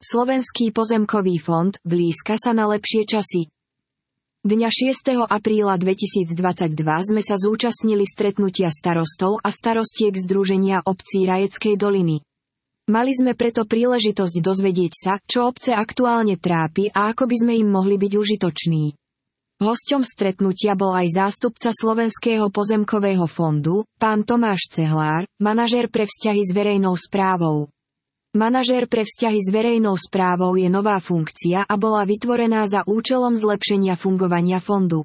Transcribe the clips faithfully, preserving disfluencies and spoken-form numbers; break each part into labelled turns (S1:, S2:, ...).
S1: Slovenský pozemkový fond blízka sa na lepšie časy. Dňa šiesteho apríla dvetisícdvadsaťdva sme sa zúčastnili stretnutia starostov a starostiek Združenia obcí Rajeckej doliny. Mali sme preto príležitosť dozvedieť sa, čo obce aktuálne trápi a ako by sme im mohli byť užitoční. Hosťom stretnutia bol aj zástupca Slovenského pozemkového fondu, pán Tomáš Cehlár, manažér pre vzťahy s verejnou správou. Manažér pre vzťahy s verejnou správou je nová funkcia a bola vytvorená za účelom zlepšenia fungovania fondu.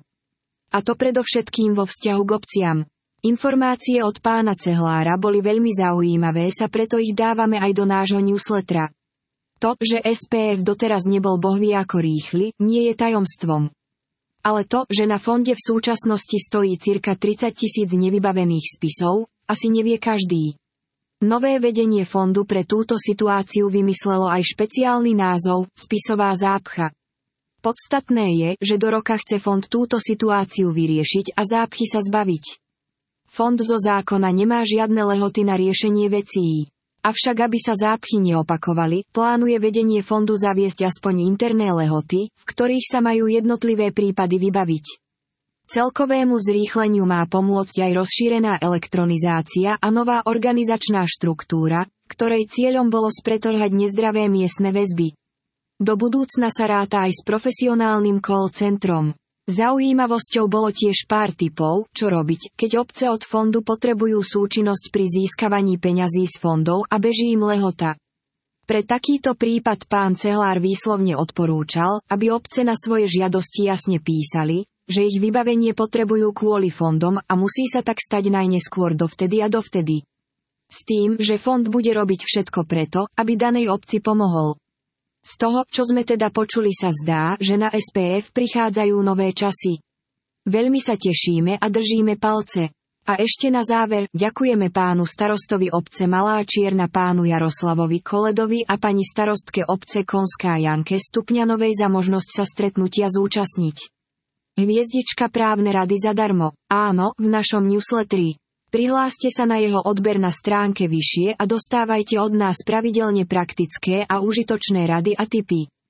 S1: A to predovšetkým vo vzťahu k obciam. Informácie od pána Cehlára boli veľmi zaujímavé, sa preto ich dávame aj do nášho newslettera. To, že es pé ef doteraz nebol bohvie ako rýchly, nie je tajomstvom. Ale to, že na fonde v súčasnosti stojí cirka tridsaťtisíc nevybavených spisov, asi nevie každý. Nové vedenie fondu pre túto situáciu vymyslelo aj špeciálny názov – spisová zápcha. Podstatné je, že do roka chce fond túto situáciu vyriešiť a zápchy sa zbaviť. Fond zo zákona nemá žiadne lehoty na riešenie vecí. Avšak aby sa zápchy neopakovali, plánuje vedenie fondu zaviesť aspoň interné lehoty, v ktorých sa majú jednotlivé prípady vybaviť. Celkovému zrýchleniu má pomôcť aj rozšírená elektronizácia a nová organizačná štruktúra, ktorej cieľom bolo spretrhať nezdravé miestne väzby. Do budúcna sa ráta aj s profesionálnym call centrom. Zaujímavosťou bolo tiež pár tipov, čo robiť, keď obce od fondu potrebujú súčinnosť pri získavaní peňazí z fondov a beží im lehota. Pre takýto prípad pán Cehlár výslovne odporúčal, aby obce na svoje žiadosti jasne písali, že ich vybavenie potrebujú kvôli fondom a musí sa tak stať najneskôr dovtedy a dovtedy. S tým, že fond bude robiť všetko preto, aby danej obci pomohol. Z toho, čo sme teda počuli, sa zdá, že na es pé ef prichádzajú nové časy. Veľmi sa tešíme a držíme palce. A ešte na záver, ďakujeme pánu starostovi obce Malá Čierna pánu Jaroslavovi Koledovi a pani starostke obce Konská Janke Stupňanovej za možnosť sa stretnutia zúčastniť. Hviezdička právne rady zadarmo. Áno, v našom newsletteri. Prihláste sa na jeho odber na stránke vyššie a dostávajte od nás pravidelne praktické a užitočné rady a tipy.